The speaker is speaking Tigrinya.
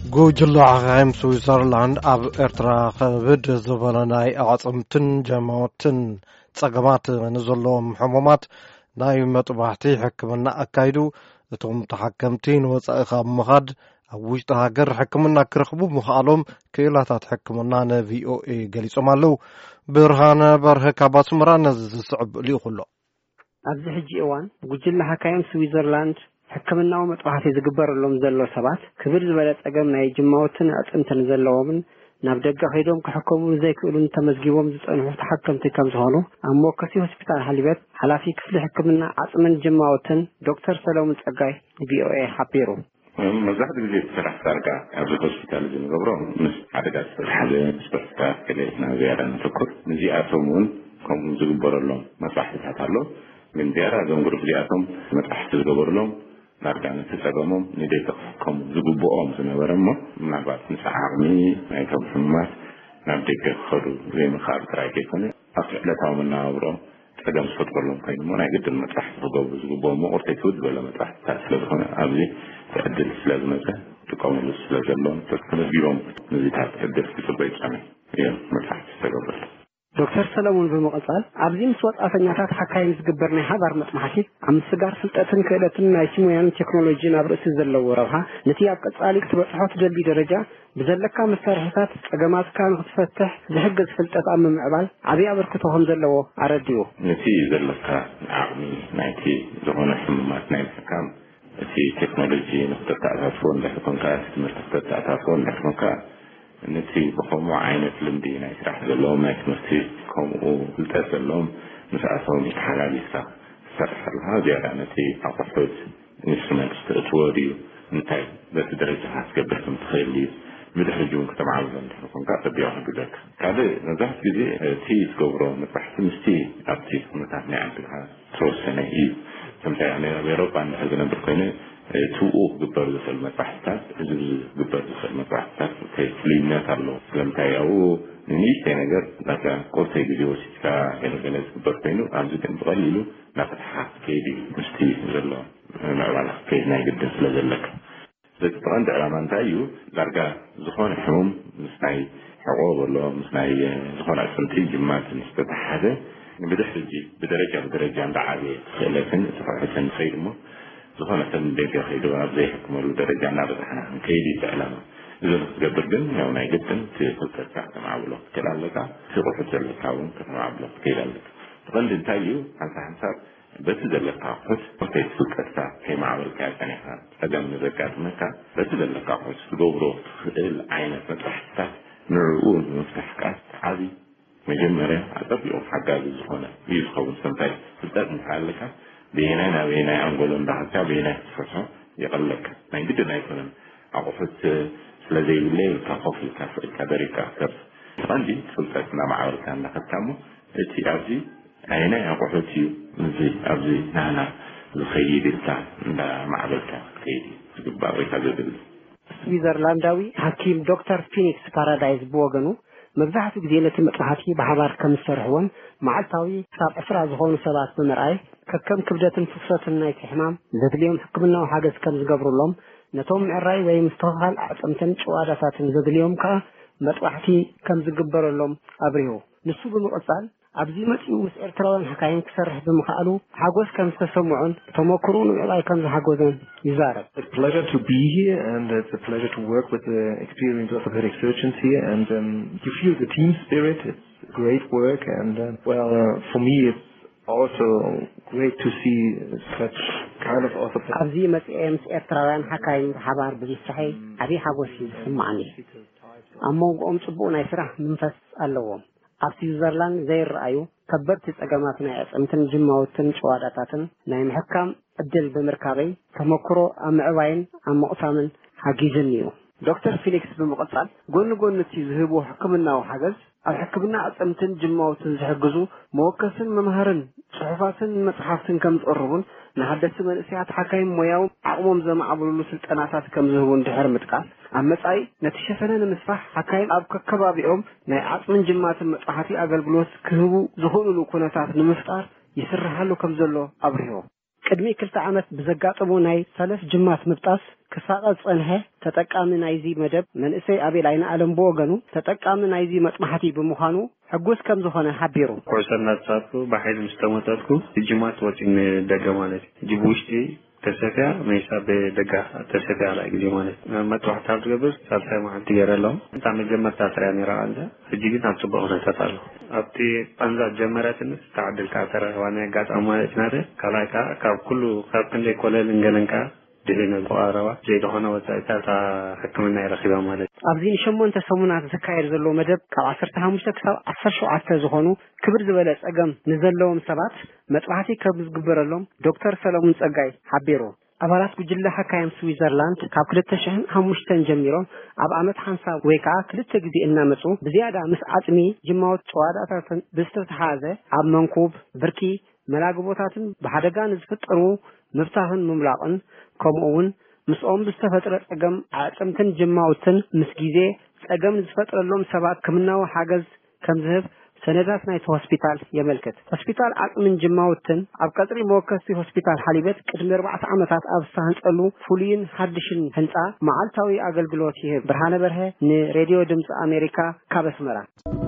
ጉጅለ ዓኻይም ስዊዘርላንድ ኣብ ኤርትራ ከብድ ዝበለ ናይ ኣዕጽምትን ጀማውትን ጸገማት ንዘለዎም ሕሙማት ናይ መጥባሕቲ ሕክምና ኣካይዱ እቶም ተሓከምቲ ንወጻኢ ካብ ምኻድ ኣብ ውሽጢ ሃገር ሕክምና ክረኽቡ ምኽኣሎም ክእላታት ሕክምና ንቪኦኤ ገሊጾም ኣለዉ። ብርሃነ በርሀ ካብ ኣስመራ ነዚ ዝስዕብ ልኢኹሎ ኣብዚ ሕጂ እዋን ጉጅለ ዓኻይም ስዊዘርላንድ ሕክምናው መጥባሕቲ ዝግበረሎም ዘሎ ሰባት ክብር ዝበለ ጸገም ናይ ጅማውትን ኣጥንትን ዘለዎምን ናብ ደገ ኸይዶም ክሕከሙ ዘይክእሉን ተመዝጊቦም ዝጸንሑ ተሓከምቲ ከም ዝኾኑ ኣብ ሞከሲ ሆስፒታል ሓሊበት ሓላፊ ክፍሊ ሕክምና ኣጽምን ጅማውትን ዶክተር ሰለሙን ጸጋይ ቪኦኤ ሓቢሩ። መብዛሕትኡ ግዜ ስራሕ ዳርጋ ኣብዚ ሆስፒታል ዝንገብሮ ምስ ሓደጋ ዝተተሓዘ ስፔሻሊስታት ከለይትና ዝያዳ ንትኩር ንዚኣቶም እውን ከምኡ ዝግበረሎም መጥባሕትታት ኣሎ ግን ዝያዳ እዞም ግሩፕ እዚኣቶም መጥባሕቲ ዝገበርሎም ዳርጋ ንተጸገሞም ንደይ ክሕከሙ ዝግብኦም ዝነበረ እሞ ምናልባት ምስ ዓቕሚ ናይቶም ሕሙማት ናብ ደገ ክኸዱ ዘይምኽኣል ጥራይ ከይኮነ ኣብቲ ዕለታዊ መነባብሮኦም ጸገም ዝፈጥረሎም ኮይኑ እሞ ናይ ግድን መጥባሕቲ ክገብሩ ዝግብኦም እሞ ቁርተይ ትውድ ዝበለ መጥባሕትታት ስለዝኾነ ኣብዚ ዕድል ስለዝመፀ ጥቀምሉ ስለዘለዎም ተመዝጊቦም ነዚታት ዕድል ክጽበ ይጸንሑ እዮም መጥባሕቲ ዝተገብሩ። ዶክተር ሰለሙን በመቀጠል ኣብዚ ምስ ወጣተኛታት ሓካይም ዝግበር ናይ ሓባር መጥማሕቲ ኣብ ምስጋር ፍልጠትን ክእለትን ናይ ሲሙያን ቴክኖሎጂን ኣብ ርእሲ ዘለዎ ረብሓ ነቲ ኣብ ቀጻሊ ክትበጽሖ ትደሊ ደረጃ ብዘለካ መሳርሕታት ጸገማትካ ንኽትፈትሕ ዝሕግዝ ፍልጠት ኣብ ምምዕባል ዓብዪ ኣበርክቶ ከም ዘለዎ ኣረዲኡ። ነቲ ዘለካ ዓቕሚ ናይቲ ዝኾነ ሕሙማት ናይ ምሕካም እቲ ቴክኖሎጂ ንኽተተኣታትፎ እንዳሕኮንካ ትምህርቲ ክትተኣታትፎ እንዳሕኮንካ ነቲ ብኸምኡ ዓይነት ልምዲ ናይ ስራሕ ዘለዎም ናይ ትምህርቲ ከምኡ ፍልጠት ዘለዎም ምስኣቶም ሓላሊፍካ ዝሰርሕ ኣለካ ዝያዳ ነቲ ኣቑሑት ኢንስትሩመንት ተእትዎ ድዩ እንታይ በቲ ደረጃ ክትገብር ከም ትኽእል እዩ ብድሕሪ እውን ከተማዕብሎ እንድሕር ኮንካ ፀቢቑ ክሕግዘካ ካልእ መብዛሕትኡ ግዜ እቲ ዝገብሮ መጥባሕቲ ምስቲ ኣብቲ ኩነታት ናይ ዓድካ ተወሰነ እዩ ከምታይ ኣነ ኣብ ኤሮጳ እንድሕር ዝነብር ኮይኑ ትውኡ ክግበር ዝኽእል መጥባሕትታት እዚ ዝግበር ዝኽእል መጥባሕትታት ፍልይነት ኣለዎ ስለምንታይ ኣብኡ ንእሽተይ ነገር ዳካ ቁርተይ ግዜ ወሲድካ ገለገለ ዝግበር ኮይኑ ኣብዚ ግን ብቐሊሉ ናፍትሓ ከይዲ ምስቲ ዘሎ ምዕባል ክትከይድ ናይ ግድን ስለ ዘለካ ስለዚ ብቐንዲ ዕላማ እንታይ እዩ ዳርጋ ዝኾነ ሕሙም ምስ ናይ ሕቆ ኣሎ ምስ ናይ ዝኾነ ኣዕጽምቲ ጅማትን ዝተተሓሓዘ ብድሕሪ ብደረጃ እንዳዓበየ ክእለትን ተፋሕተን ንኸይድ እሞ ዝኾነ ሰብ ደገ ኸይዱ ኣብ ዘይሕክመሉ ደረጃ እናበፅሕና ንከይድ ዕላማ እዚ ንክትገብር ግን ያው ናይ ግድን ፍልጠትካ ከተማዕብሎ ክትክእል ኣለካ ትቑሑት ዘለካ እውን ከተማዕብሎ ክትክእል ኣለካ ብቐንዲ እንታይ እዩ ሓንሳብ በቲ ዘለካ ኣቑሑት ቁርተይ ፍልጠትካ ከይማዕበልካ ፀኒሕካ ፀገም ንዘጋጥመካ በቲ ዘለካ ኣቑሑት ዝገብሮ ትኽእል ዓይነት መጥባሕትታት ንዕኡ ንምፍታሕካ ዓብዪ መጀመርያ ኣፀቢቑም ሓጋዚ ዝኾነ እዩ ዝኸውን ስለምንታይ ፍልጠት እንተሃለካ بيناي نبيناي أنقولون ده حتى بيناي فرصة يقلك ما يقدر نايكون أقفت لذي الليل كقفل كبري كأكثر عندي سلطتنا مع الكلام ده كتامو تي أبزي أين أقفتي زي أبزي نانا الخير بتاع ده مع الكلام خير تبغى كذا سويسرلانداوي حكيم دكتور فينيكس بارادايس بوغنو مبزحة جديدة مطلحاتي بحبار كم سرحون معلتاوي صار أسرع زخون سبات بمرأي كم كبدة فصلة النايت حمام ذات اليوم حكمنا وحاجز كم زقبر لهم نتوم الرأي ويمستغل أمتن شوادفات ذات اليوم كا مطلحتي كم زقبر لهم أبريو نسوب المقصال أبزي متي وسأرتراون حكاين كسرح بمخالو حاجز كم تسمعون تمكرون وعلى كم حاجزون يزارب. It's a pleasure to be here and it's a pleasure to work with the experienced orthopedic surgeons here and you feel the team spirit. It's great work and for me it's also great to see such kind of orthopedic. أبزي متي وسأرتراون حكاين حبار بالصحيح أبي حاجز يسمعني. أما صبونا يسرح منفس اللوم. ኣብ ስዊዘርላንድ ዘይረኣዩ ከበድቲ ጸገማት ናይ ኣጽምትን ጅማውትን ጨዋዳታትን ናይ ምሕካም ዕድል ብምርካበይ ተመክሮ ኣብ ምዕባይን ኣብ ምቕሳምን ሓጊዝኒ እዩ። ዶክተር ፊሊክስ ብምቕጻል ጎኒ እቲ ዝህቡ ሕክምናዊ ሓገዝ ኣብ ሕክምና ኣጽምትን ጅማውትን ዝሕግዙ መወከስን መምሃርን ጽሑፋትን መጽሓፍትን ከም ዝቐርቡን ንሓደስቲ መንእሰያት ሓካይም ሞያው ዓቕሞም ዘማዕብልሉ ስልጠናታት ከም ዝህቡን ድሕሪ ምጥቃስ ኣብ መጻኢ ነቲ ሸፈነ ንምስፋሕ ሓካይም ኣብ ከባቢኦም ናይ ዓጽምን ጅማትን መጽሓፍቲ ኣገልግሎት ክህቡ ዝኽእሉ ኩነታት ንምፍጣር ይስራሓሉ ከም ዘሎ ኣብርሂቦም ቅድሚ 2 ዓመት ብዘጋጥሙ ናይ ሰለፍ ጅማት ምብጣስ ክሳቀ ጸንሐ ተጠቃሚ ናይዚ መደብ መንእሰይ አቤል አይና ዓለም በወገኑ ተጠቃሚ ናይዚ መጥማሕቲ በመሆኑ ሕጉስ ከም ዝኾነ ሓቢሩ ኮርሰናት ሳቱ በኃይል ምስተመጣጥኩ ጅማት ወጪን ደገ ማለት ጅቡሽቲ ተሰፊያ መይሳ በደጋ ተሰፊያ ላይ ጊዜ ማለት መጥዋዕታ ትገብር ሳልሳይ ማዓንቲ ገረለው እንታ መጀመርታ ስራያ ነራ አንደ እጅግን አጥበው ነታታሉ ኣብቲ ጳንዛ ጀመራትን ተዓድል ካተረ ዋና ጋጣማ ማለት ናደ ካላካ ካብ ኩሉ ካብ ክንደ ኮለል እንገለንካ ድህነ ቆራዋ ዘይደሆነ ወጻይታ ሕክምና ይረኺባ ማለት ኣብዚ ሸሞንተ ሰሙናት ዘካየድ ዘሎ መደብ ካብ 15 ክሳብ 17 ዝኾኑ ክብር ዝበለ ጸገም ንዘለዎም ሰባት መጥባሕቲ ከም ዝግበረሎም ዶክተር ሰለሞን ጸጋይ ሓቢሩ አባላት ጉጅለ ሐካይም ስዊዘርላንድ ካብ 2005 ጀሚሮም ኣብ ዓመት 50 ወይ ከዓ 2 ጊዜ እናመጹ ብዝያዳ ምስ ዓጽሚ ጅማዎት ጨዋዳታትን ብዝተሓዘ ኣብ መንኩብ ብርኪ መላግቦታትን በሓደጋን ዝፍጠሩ መብታህን መምላቕን ከምኡውን ምስኦም ዝተፈጥረ ጸገም ዓጽምትን ጅማዎትን ምስ ጊዜ ጸገም ዝፈጥረሎም ሰባት ክምናው ሓገዝ ከም ዝህብ ሰነዳት ናይቲ ሆስፒታል የመልክት ሆስፒታል ዓጽምን ጅማዎትን ኣብ ቀጽሪ መወከስቲ ሆስፒታል ሓሊበት ቅድሚ 4 ዓመታት ኣብ ዝተሃንጸሉ ፍሉይን ሓድሽን ህንጻ መዓልታዊ ኣገልግሎት ይህብ ብርሃነ በርሀ ንሬድዮ ድምፂ ኣሜሪካ ካብ ኣስመራ